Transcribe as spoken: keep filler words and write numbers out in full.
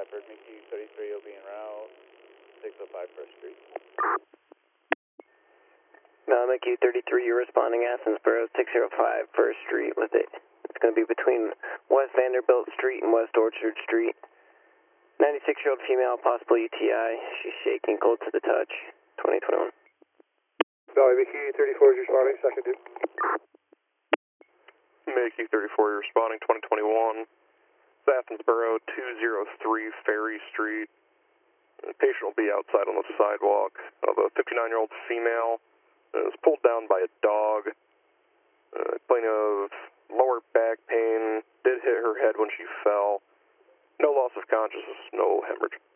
Stafford, M Q thirty-three will be en route, six oh five First Street. No, M Q thirty-three, you're responding Athensboro, six oh five First Street with it. It's going to be between West Vanderbilt Street and West Orchard Street. ninety-six-year-old female, possible U T I. She's shaking, cold to the touch. twenty twenty-one. Valley, M Q thirty-four is responding, second dude. M Q thirty-four, you're responding, twenty twenty-one. It's Athensboro, two oh three Ferry Street. The patient will be outside on the sidewalk of a fifty-nine-year-old female. It was pulled down by a dog. Uh, complaint of lower back pain, did hit her head when she fell. No loss of consciousness, no hemorrhage.